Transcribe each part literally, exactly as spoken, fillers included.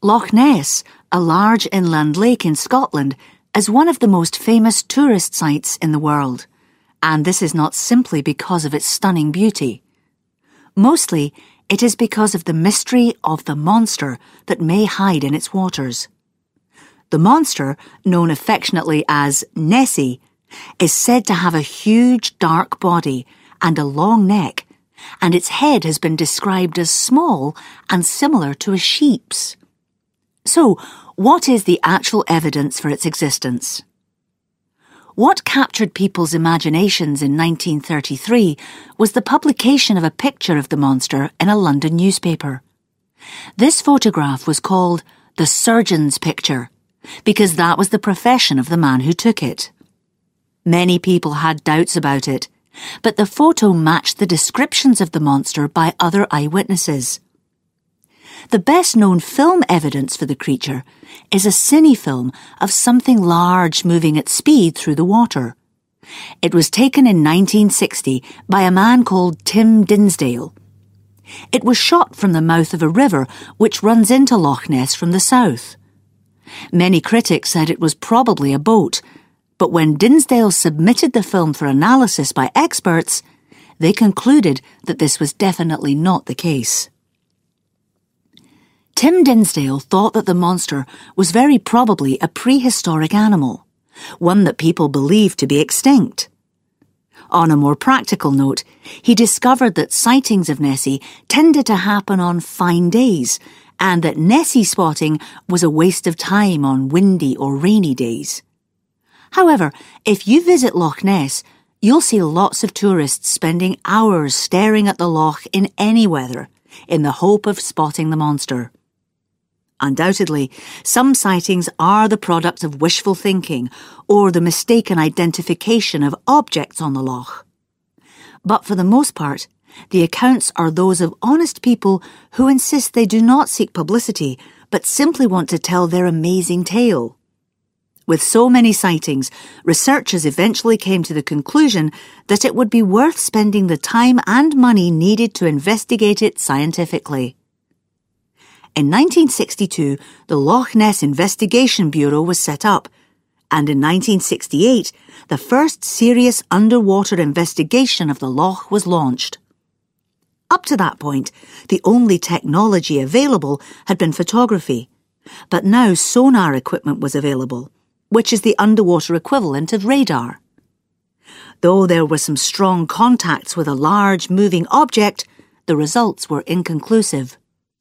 Loch Ness, a large inland lake in Scotland, is one of the most famous tourist sites in the world, and this is not simply because of its stunning beauty. Mostly, it is because of the mystery of the monster that may hide in its waters. The monster, known affectionately as Nessie, is said to have a huge dark body and a long neck, and its head has been described as small and similar to a sheep's. So, what is the actual evidence for its existence? What captured people's imaginations in nineteen thirty-three was the publication of a picture of the monster in a London newspaper. This photograph was called the surgeon's picture, because that was the profession of the man who took it. Many people had doubts about it, but the photo matched the descriptions of the monster by other eyewitnesses. The best-known film evidence for the creature is a cine film of something large moving at speed through the water. It was taken in nineteen sixty by a man called Tim Dinsdale. It was shot from the mouth of a river which runs into Loch Ness from the south. Many critics said it was probably a boat, but when Dinsdale submitted the film for analysis by experts, they concluded that this was definitely not the case. Tim Dinsdale thought that the monster was very probably a prehistoric animal, one that people believed to be extinct. On a more practical note, he discovered that sightings of Nessie tended to happen on fine days, and that Nessie spotting was a waste of time on windy or rainy days. However, if you visit Loch Ness, you'll see lots of tourists spending hours staring at the loch in any weather, in the hope of spotting the monster. Undoubtedly, some sightings are the product of wishful thinking or the mistaken identification of objects on the loch. But for the most part, the accounts are those of honest people who insist they do not seek publicity, but simply want to tell their amazing tale. With so many sightings, researchers eventually came to the conclusion that it would be worth spending the time and money needed to investigate it scientifically. In nineteen sixty-two, the Loch Ness Investigation Bureau was set up, and in nineteen sixty-eight, the first serious underwater investigation of the loch was launched. Up to that point, the only technology available had been photography, but now sonar equipment was available, which is the underwater equivalent of radar. Though there were some strong contacts with a large moving object, the results were inconclusive.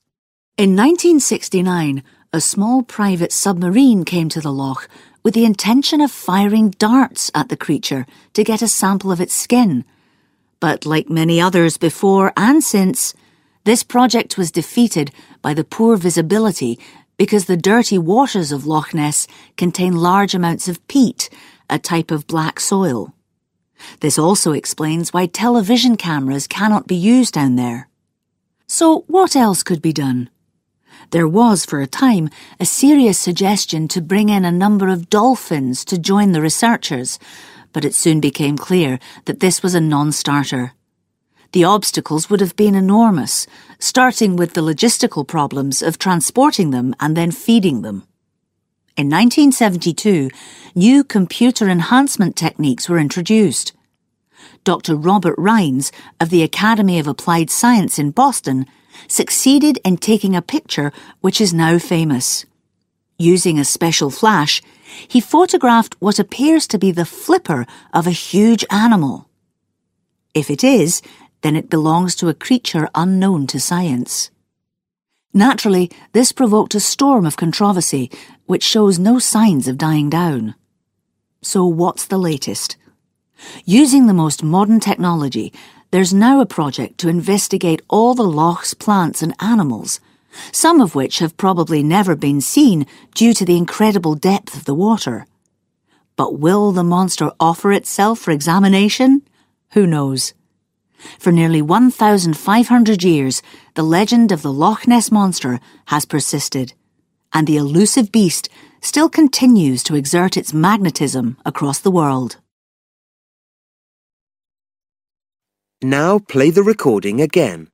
In nineteen sixty-nine, a small private submarine came to the loch with the intention of firing darts at the creature to get a sample of its skin. But like many others before and since, this project was defeated by the poor visibility because the dirty waters of Loch Ness contain large amounts of peat, a type of black soil. This also explains why television cameras cannot be used down there. So what else could be done? There was, for a time, a serious suggestion to bring in a number of dolphins to join the researchers, but it soon became clear that this was a non-starter. The obstacles would have been enormous, starting with the logistical problems of transporting them and then feeding them. In nineteen seventy-two, new computer enhancement techniques were introduced. Doctor Robert Rines of the Academy of Applied Science in Boston succeeded in taking a picture which is now famous. Using a special flash, he photographed what appears to be the flipper of a huge animal. If it is, then it belongs to a creature unknown to science. Naturally, this provoked a storm of controversy, which shows no signs of dying down. So what's the latest? Using the most modern technology, there's now a project to investigate all the loch's plants and animals, some of which have probably never been seen due to the incredible depth of the water. But will the monster offer itself for examination? Who knows? For nearly one thousand five hundred years, the legend of the Loch Ness Monster has persisted, and the elusive beast still continues to exert its magnetism across the world. Now play the recording again.